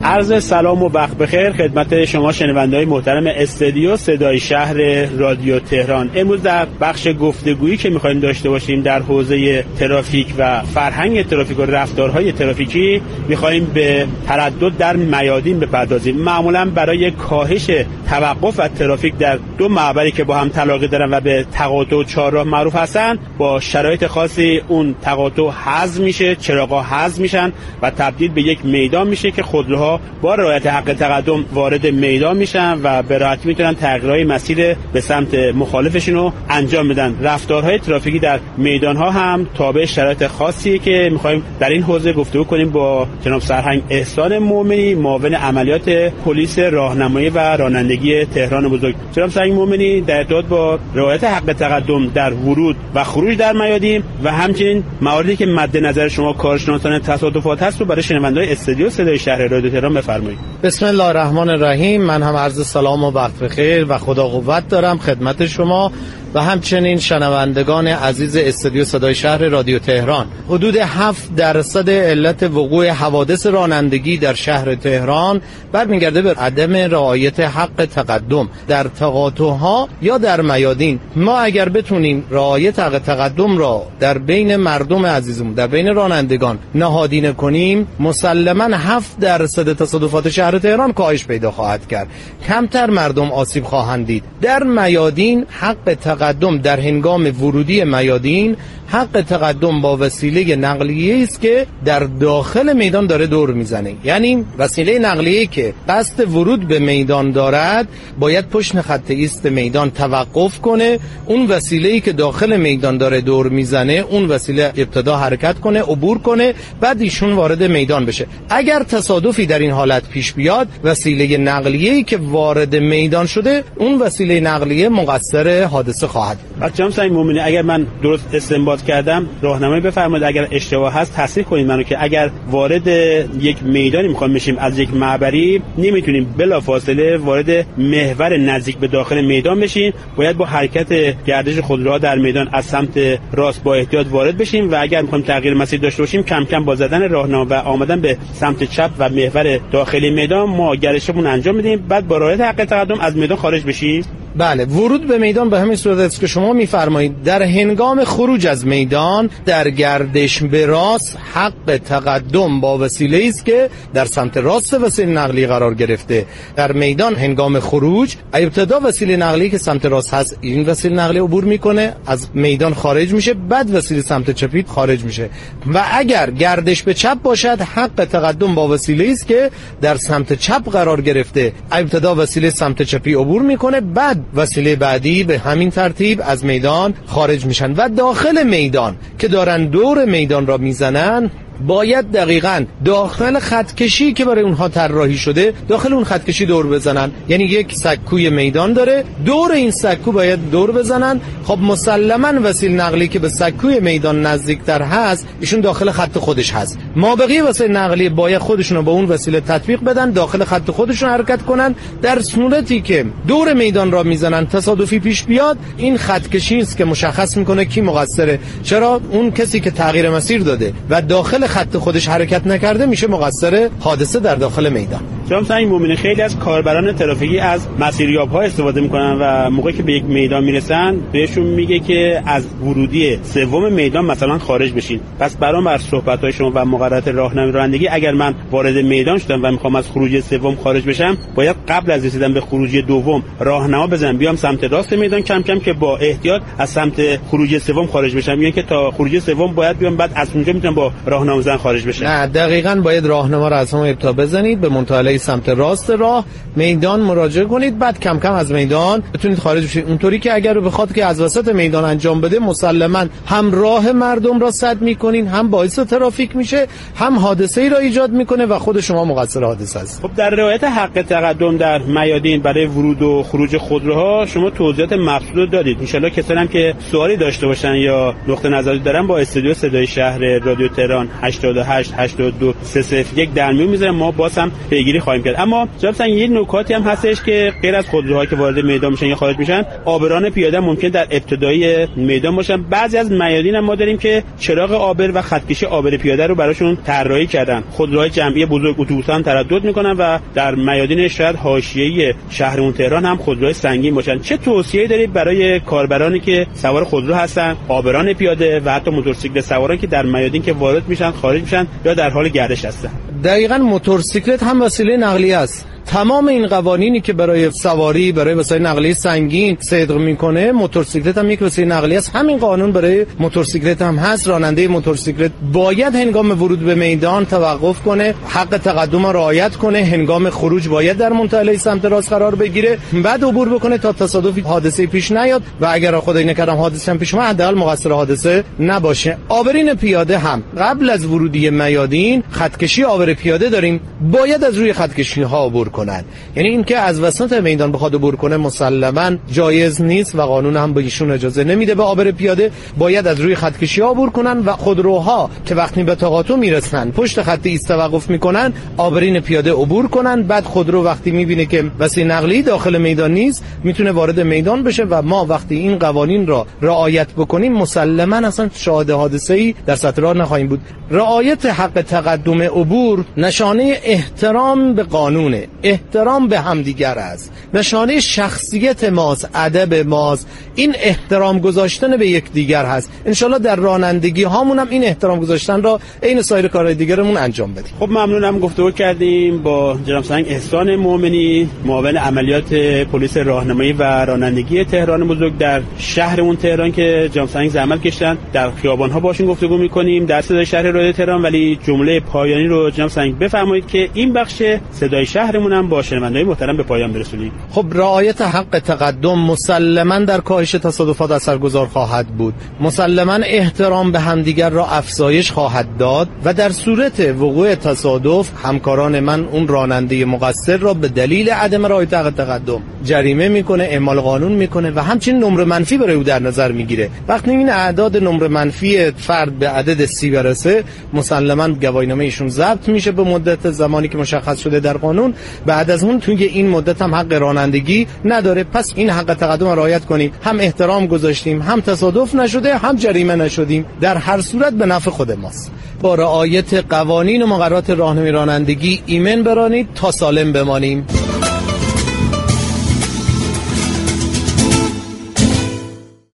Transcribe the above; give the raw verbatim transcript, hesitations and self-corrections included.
عرض سلام و وقت بخیر خدمت شما شنونده‌های محترم استودیو صدای شهر رادیو تهران. امروز در بخش گفتگویی که می‌خوایم داشته باشیم در حوزه ترافیک و فرهنگ ترافیک و رفتارهای ترافیکی می‌خوایم به تردد در میادین بپردازیم. معمولاً برای کاهش توقف و ترافیک در دو معبری که با هم تلاقی دارن و به تقاطع و چهارراه معروف هستن، با شرایط خاصی اون تقاطع حذف میشه، چراغ‌ها حذف میشن و تبدیل به یک میدان میشه که خودروها با رعایت حق تقدم وارد میدان میشن و به راحتی میتونن تغییرهای مسیر به سمت مخالفشون رو انجام بدن. رفتارهای ترافیکی در میدان‌ها هم تابع شرایط خاصیه که می‌خوایم در این حوزه گفتگو کنیم با جناب سرهنگ احسان مومنی، معاون عملیات پلیس راهنمایی و رانندگی تهران بزرگ. جناب سرهنگ مومنی در ارتباط با رعایت حق تقدم در ورود و خروج در میادین و همچنین مواردی که مد نظر شما کارشناسان تصادفات هست رو برای شنونده‌های استودیو صدای شهر رادیو تهران بفرمایید. بسم الله الرحمن الرحیم. من هم عرض سلام و وقت بخیر و خدا قوت دارم خدمت شما و همچنین شنوندگان عزیز استودیو صدای شهر رادیو تهران. حدود هفت درصد علت وقوع حوادث رانندگی در شهر تهران برمیگرده به عدم رعایت حق تقدم در تقاطع‌ها یا در میادین. ما اگر بتونیم رعایت حق تقدم را در بین مردم عزیزمون، در بین رانندگان نهادینه کنیم، مسلماً هفت درصد تصادفات شهر تهران کاهش پیدا خواهد کرد. کمتر مردم آسیب خواهند دید. در میادین حق تقدم در هنگام ورودی میادین حق تقدم با وسیله نقلیه است که در داخل میدان داره دور میزنه. یعنی وسیله نقلیه که قصد ورود به میدان دارد باید پشت خط ایست میدان توقف کنه، اون وسیله‌ای که داخل میدان داره دور میزنه اون وسیله ابتدا حرکت کنه، عبور کنه، بعد ایشون وارد میدان بشه. اگر تصادفی در این حالت پیش بیاد، وسیله نقلیه‌ای که وارد میدان شده اون وسیله نقلیه مقصر حادثه خواهد. بچه‌ام سعی مومنی، اگر من درست استنباط کردم راهنمایی بفرمایید، اگر اشتباه هست تصحیح کنید منو، که اگر وارد یک میدانی میخوام بشیم از یک معبری نمیتونیم بلافاصله وارد محور نزدیک به داخل میدان بشیم، باید با حرکت گردش خودروها در میدان از سمت راست با احتیاط وارد بشیم و اگر میخوایم تغییر مسیر داشته باشیم کم کم با زدن راهنما و آمدن به سمت چپ و محور داخلی میدان ما گردشمون انجام میدیم، بعد با رعایت حق تقدم از میدان خارج بشیم. بله، ورود به میدان به همین صورت است که شما میفرمایید. در هنگام خروج از میدان در گردش به راست حق تقدم با وسیله است که در سمت راست وسیله نقلیه قرار گرفته. در میدان هنگام خروج ابتدا وسیله نقلیه که سمت راست هست این وسیله نقلیه عبور میکنه، از میدان خارج میشه، بعد وسیله سمت چپی خارج میشه. و اگر گردش به چپ باشد حق تقدم با وسیله است که در سمت چپ قرار گرفته، ابتدا وسیله سمت چپی عبور میکنه، بعد وسیله بعدی به همین ترتیب از میدان خارج میشن و داخل میدان که دارن دور میدان را میزنن باید دقیقاً داخل خطکشی که برای اونها طراحی شده داخل اون خطکشی دور بزنن. یعنی یک سکوی میدان داره، دور این سکو باید دور بزنن. خب مسلماً وسیله نقلی که به سکوی میدان نزدیکتر هست ایشون داخل خط خودش هست. ما بقیه وسیله نقلی باید خودشون رو با اون وسیله تطبیق بدن، داخل خط خودشون حرکت کنن. در صورتی که دور میدان را میزنن تصادفی پیش بیاد، این خطکشی است که مشخص میکنه کی مقصره. چرا؟ اون کسی که تغییر مسیر داده و داخل خط خودش حرکت نکرده میشه مقصر حادثه در داخل میدان. جناب سعید مومنی، خیلی از کاربران ترافیکی از مسیریاب‌ها استفاده میکنن و موقعی که به یک میدان میرسن بهشون میگه که از ورودی سوم میدان مثلا خارج بشین. پس برام بر صحبت‌های شما و مقررات راهنمایی رانندگی اگر من وارد میدان شدم و میخوام از خروجی سوم خارج بشم، باید قبل از رسیدن به خروجی دوم راهنما بزنم بیام سمت راست میدان کم کم که با احتیاط از سمت خروجی سوم خارج بشم، یعنی که تا خروجی سوم باید بیام بعد از اونجا میتونم با راهنما زدن خارج بشم. نه، دقیقاً باید راهنما را از هم ابتدا بزنید، به منتهی سمت راست راه میدان مراجعه کنید، بعد کم کم از میدان بتونید خارج بشید. اونطوری که اگر بخواد که از وسط میدان انجام بده مسلماً هم راه مردم را سد میکنین، هم باعث ترافیک میشه، هم حادثه‌ای را ایجاد میکنه و خود شما مقصر حادثه است. خب در رعایت حق تقدم در میادین برای ورود و خروج خودروها شما توضیحات مقصود دادید. ان شاءالله کسانی هم که سوالی داشته باشن یا نقطه نظری دارن با استودیو صدای شهر رادیو تهران هشتاد و هشت هشتاد و دو سه صفر یک در میون میذارم، ما باز هم پیگیری نخواهیم کرد. اما جناب سنگ یه نکاتی هم هستش که غیر از خودروها که وارد میدان میشن یا خارج میشن، عابران پیاده ممکن در ابتدای میدان باشن. بعضی از میادین هم ما داریم که چراغ عابر و خطکشی عابر پیاده رو براشون طراحی کردن. خودروهای جمعی بزرگ اتوبوس هم تردد میکنن و در میادین شاید حاشیه‌ای شهرمون تهران هم خودروهای سنگین باشن. چه توصیه‌ای دارید برای کاربرانی که سوار خودرو هستن، عابران پیاده و حتی موتورسیکلت سواران که در میادین که وارد میشن، خارج میشن یا در حال گردش هستن؟ دقیقاً موتورسیکلت هم وسیله نقلیه است. تمام این قوانینی که برای سواری، برای وسایل نقلیه سنگین صدق میکنه، موتورسیکلت هم یک وسیله نقلیه است. همین قانون برای موتورسیکلت هم هست. راننده موتورسیکلت باید هنگام ورود به میدان توقف کنه، حق تقدم را رعایت کنه، هنگام خروج باید در منتهی سمت راست قرار بگیره، بعد عبور بکنه تا تصادفی حادثه پیش نیاد و اگر خدای نکرده حادثه هم پیش اومد حداقل مقصر حادثه نباشه. عابرین پیاده هم قبل از ورودی میادین خطکشی عابر پیاده داریم، باید از روی خطکشی ها عبور کنند. یعنی اینکه از وسط میدان بخواد عبور کنه مسلماً جایز نیست و قانون هم به ایشون اجازه نمیده. به عابر پیاده باید از روی خطکشی عبور کنن و خودروها که وقتی به تقاطع میرسن پشت خط ایست توقف میکنن، عابرین پیاده عبور کنن. بعد خودرو وقتی میبینه که وسیله نقلیه داخل میدان نیست میتونه وارد میدان بشه و ما وقتی این قوانین را رعایت بکنیم مسلماً اصلا شاهد حادثه‌ای در سطح راه نخواهیم بود. رعایت حق تقدم عبور نشانه احترام به قانونه، احترام به همدیگر است، نشانه شخصیت ماست، ادب ماست. این احترام گذاشتن به یکدیگر هست. انشالله در رانندگی هامون هم این احترام گذاشتن را عین سایر کارهای دیگرمون انجام بدیم. خب ممنونم. گفتگو کردیم با جناب سنگ احسان مومنی، معاون عملیات پلیس راهنمایی و رانندگی تهران بزرگ در شهرمون تهران که جناب سنگ زحمت کشیدن. در خیابان‌ها باشون گفتگو می‌کنیم در صدای شهر رادیو تهران. ولی جمله پایانی رو جناب سنگ بفرمایید که این بخش صدای شهرمون هم با شنوندگان محترم به پایان برسونیم. خب رعایت حق تقدم مسلماً در کاهش تصادفات اثرگذار خواهد بود. مسلماً احترام به همدیگر را افزایش خواهد داد و در صورت وقوع تصادف همکاران من اون راننده مقصر را به دلیل عدم رعایت حق تقدم جریمه میکنه، اعمال قانون میکنه و همچنین نمره منفی برای او در نظر میگیره. وقتی این اعداد نمره منفی فرد به عدد سی برسه مسلماً گواهینامه ایشون ضبط میشه به مدت زمانی که مشخص شده در قانون. بعد از اون توی این مدت هم حق رانندگی نداره. پس این حق تقدم را رعایت کنیم. هم احترام گذاشتیم، هم تصادف نشده، هم جریمه نشدیم. در هر صورت به نفع خود ماست. با رعایت قوانین و مقررات راهنمایی رانندگی ایمن برانید تا سالم بمانیم.